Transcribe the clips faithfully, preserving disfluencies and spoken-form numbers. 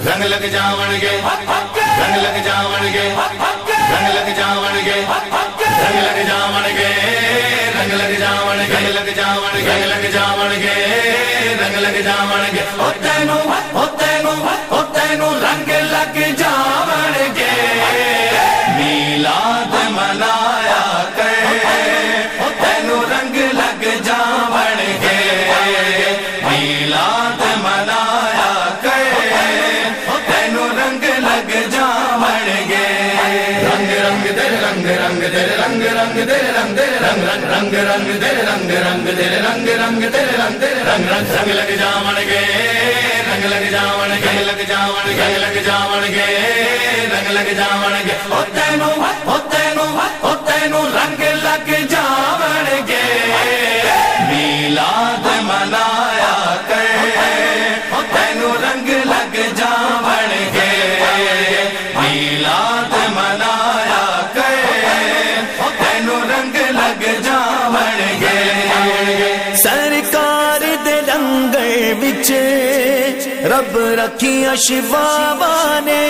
رنگ لگ جاونگے رنگ لگ جاونگے رنگ لگ جاونگے رنگ لگ جاونگے رنگ لگ جاونگے رنگ لگ جاونگے رنگ لگ جاونگے رنگ لگ جاونگے او تینوں او تینوں او تینوں رنگ لگ جاونگے میلاد منایا کر او تینوں رنگ لگ جاونگے میلاد منایا کر او تینوں رنگ لگ جاونگے رنگ رنگ دے رنگ رنگ دے رنگ رنگ دے رنگ دے رنگ رنگ رنگ رنگ دے رنگ رنگ دے رنگ رنگ دے رنگ دے رنگ رنگ رنگ لگ جاونگے رنگ لگ جاونگے لگ جاونگے لگ جاونگے رنگ لگ جاونگے او تینوں او تینوں او تینوں رنگ لگ جاونگے میلاد منایا کر او تینوں رنگ لگ جاونگے میلاد منایا کر او تینوں رنگ لگ جاونگے سرکار دے لنگر وچ رب رکھیا شفاواں نے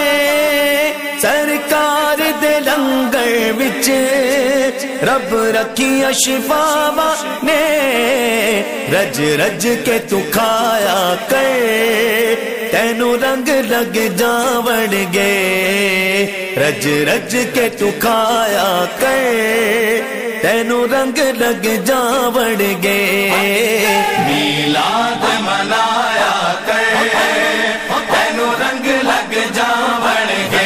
سرکار دے لنگر وچ رب رکھیا شفاواں نے رج رج کے تو کھایا کر تینوں رنگ لگ جاونگے رج رج کے تو کھایا کر تینوں رنگ لگ جاونگے میلاد منایا کر او تینوں رنگ لگ جاونگے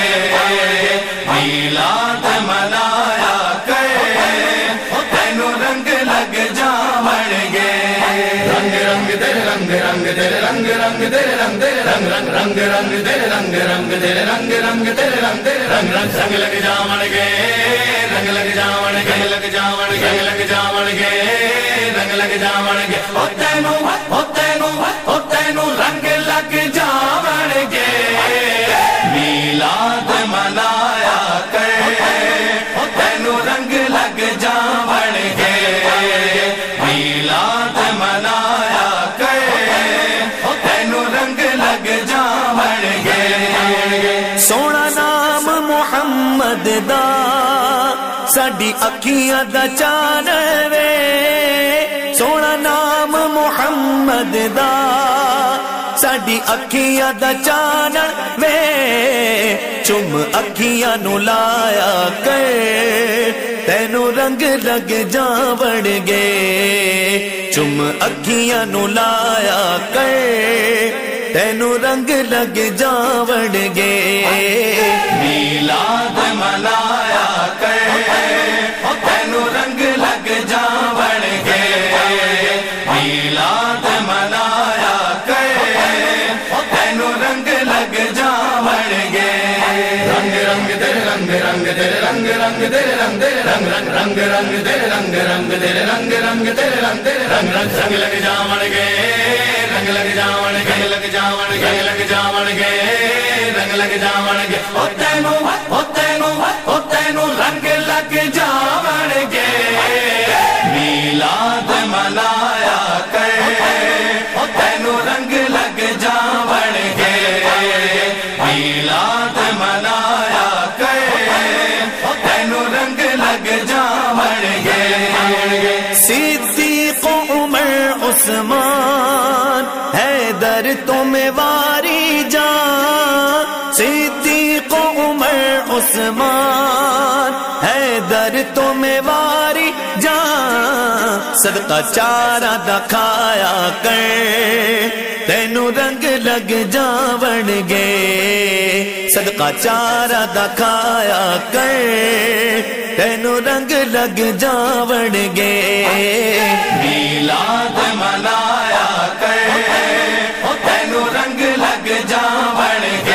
میلاد منایا کر او تینوں رنگ لگ جاونگے رنگ رنگ دے رنگ رنگ دے رنگ رنگ دے رنگ دے رنگ رنگ رنگ رنگ دے رنگ رنگ دے رنگ رنگ دے رنگ دے رنگ رنگ رنگ لگ جاونگے رنگ لگ جاونگے لگ جاونگے لگ جاونگے رنگ لگ جاونگے او تینوں او تینوں او تینوں رنگ لگ جاونگے میلاد منایا کر او تینوں رنگ لگ جاونگے میلاد منایا کر او تینوں رنگ لگ جاونگے سونا نام محمد دا ساڈی اکھیاں دا چانن وے سونا نام محمد دا ساڈی اکھیاں دا چانن وے چم اکھیاں نو لایا کر تینوں رنگ لگ جاونگے چم اکھیاں نو لایا کر تینوں رنگ لگ جاونگے میلاد منایا کر او تینوں رنگ لگ جاونگے میلاد منایا کر او تینوں رنگ لگ جاونگے رنگ رنگ دے رنگ رنگ دے رنگ رنگ دے رنگ دے رنگ رنگ رنگ رنگ دے رنگ رنگ دے رنگ رنگ دے رنگ دے رنگ رنگ رنگ لگ جاونگے رنگ لگ جاونگے لگ جاونگے لگ جاونگے رنگ لگ جاونگے او تینوں او تینوں او تینوں رنگ لگ جاونگے میلاد منایا کر او تینوں رنگ لگ جاونگے میلاد منایا کر او تینوں رنگ لگ جاونگے صدیق عمر عثمان حیدر تمہیں واری جان صدیق عمر عثمان حیدر تمہیں واری جان صدقہ چارہ دا کھایا کر تینوں رنگ لگ جاونگے صدقہ چارہ دا کھایا کر تینوں رنگ لگ جاونگے میلاد منایا کر او تینوں رنگ لگ جاونگے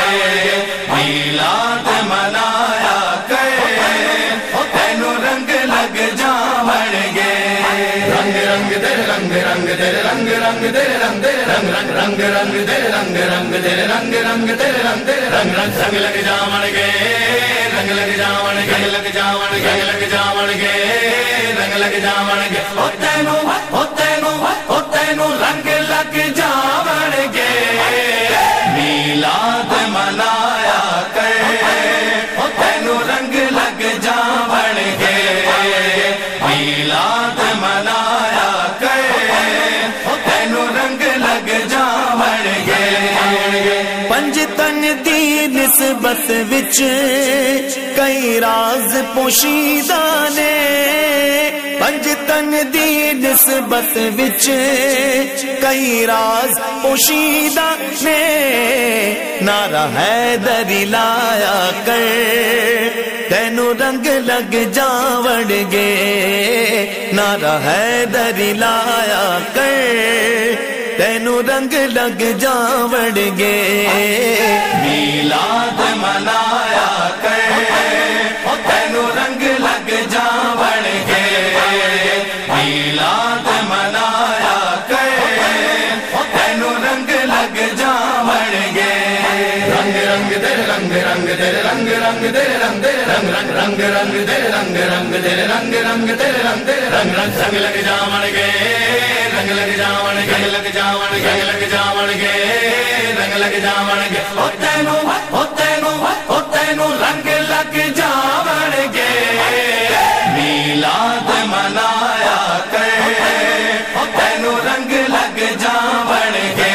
میلاد منایا کر او تینوں رنگ لگ جاونگے رنگ رنگ دے رنگ رنگ دے رنگ رنگ دے رنگ دے رنگ رنگ رنگ رنگ دے رنگ رنگ دے رنگ رنگ دے رنگ دے رنگ رنگ رنگ لگ جاونگے رنگ لگ جاونگے لگ جاونگے لگ جاونگے رنگ لگ جاونگے او تینوں او تینوں او تینوں رنگ لگ جاونگے میلاد पंजतन दी निस्बत विच कई राज पोशीदा ने, पंजतन दी निस्बत विच कई राज पोशीदा ने, नारा हैदरी लाया कर तैनू रंग लग जावणगे, नारा हैदरी लाया कर तैनू रंग लग जावणगे। मीलाद मनाया कर तैनू रंग लग जावणगे, मीलाद मनाया कर तैनू रंग लग जावणगे। रंग रंग तेरे रंग रंग तेरे रंग रंग तेरे रंग तेरे रंग रंग रंग रंग तेरे रंग रंग तेरे रंग रंग तेरे रंग तेरे रंग रंग रंग लग जावणगे, रंग लग जावणगे, रंग लग जावणगे, रंग लग जावणगे, रंग लग जावणगे। ओ तैनू ओ तैनू ओ तैनू रंग लग जावणगे। मीलाद मनाया कर ओ तैनू रंग लग जावणगे,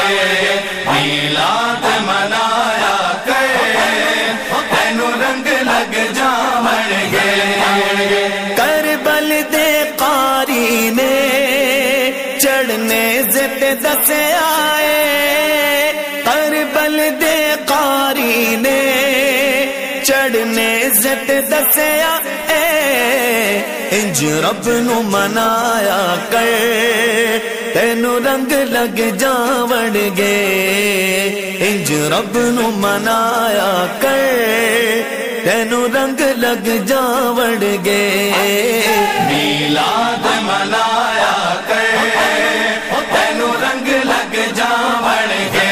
मीलाद मनाया कर ओ तैनू रंग लग जावणगे। करबल दे कारी ने चढ़ने जित दसे आए, करबल दे कारी ने चढ़ने जित दसे आए, इंज रब नू मनाया कर तैनू रंग लग जावणगे, इंज रब नू मनाया कर तैनू रंग लग जावणगे। मीलाद मनाया कर ओ तैनू रंग लग जावणगे,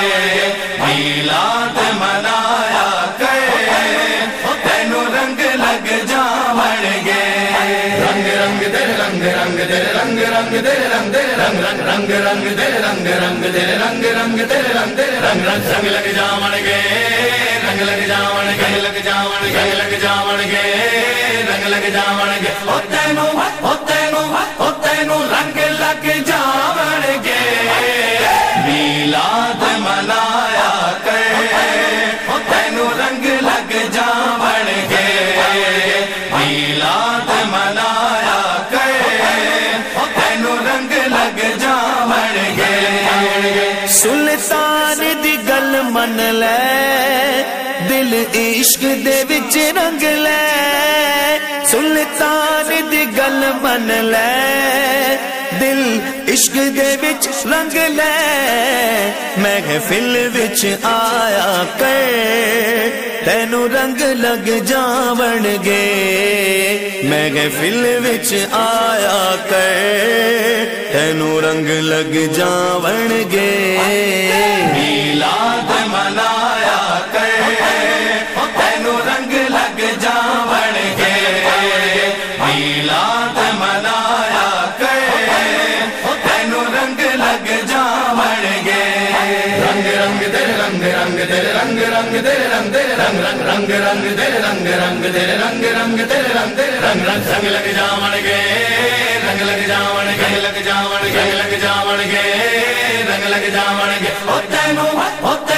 मीलाद मनाया कर ओ तैनू रंग लग जावणगे। रंग रंग तेरे रंग रंग तेरे रंग रंग तेरे रंग तेरे रंग रंग रंग रंग तेरे रंग रंग तेरे रंग रंग तेरे रंग तेरे रंग रंग रंग लग जावणगे, रंग लग जावणगे, रंग लग जावणगे, रंग लग जावणगे, रंग लग जावणगे। ओ तैनू ओ तैनू ओ तैनू रंग लग जावणगे। मीलाद मनाया कर ओ तैनू रंग लग जावणगे, मीलाद मनाया कर ओ तैनू रंग लग जावणगे। सुल्तान दी गल मन ले दिल इश्क दे विच रंग ले, सुल्तान दी गल मन ले दिल इश्क दे विच रंग ले, महफिल विच आया कर तैनू रंग लग जावणगे, महफिल विच आया कर तैनू रंग लग जावणगे। मीलाद मनाया कर ओ तैनू रंग लग जावणगे, मीलाद मनाया कर ओ तैनू रंग लग जावणगे। रंग रंग तेरे रंग रंग तेरे रंग रंग तेरे रंग तेरे रंग रंग रंग रंग तेरे रंग रंग तेरे रंग रंग तेरे रंग तेरे रंग रंग रंग लग जावणगे, रंग लग जावणगे, रंग लग जावणगे, रंग लग जावणगे, रंग लग जावणगे। ओ तैनू ओ